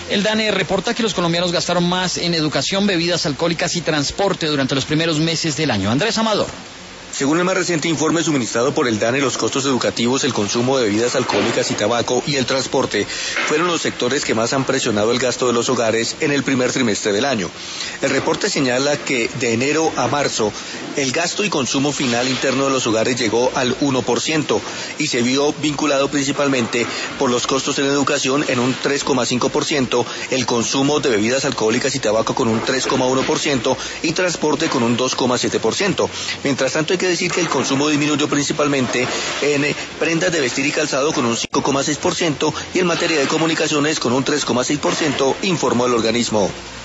El DANE reporta que los colombianos gastaron más en educación, bebidas alcohólicas y transporte durante los primeros meses del año. Andrés Amador. Según el más reciente informe suministrado por el DANE, los costos educativos, el consumo de bebidas alcohólicas y tabaco y el transporte fueron los sectores que más han presionado el gasto de los hogares en el primer trimestre del año. El reporte señala que de enero a marzo el gasto y consumo final interno de los hogares llegó al 1% y se vio vinculado principalmente por los costos en educación en un 3,5%, el consumo de bebidas alcohólicas y tabaco con un 3,1% y transporte con un 2,7%. Mientras tanto, hay que decir que el consumo disminuyó principalmente en prendas de vestir y calzado con un 5,6% y en materia de comunicaciones con un 3,6%, informó el organismo.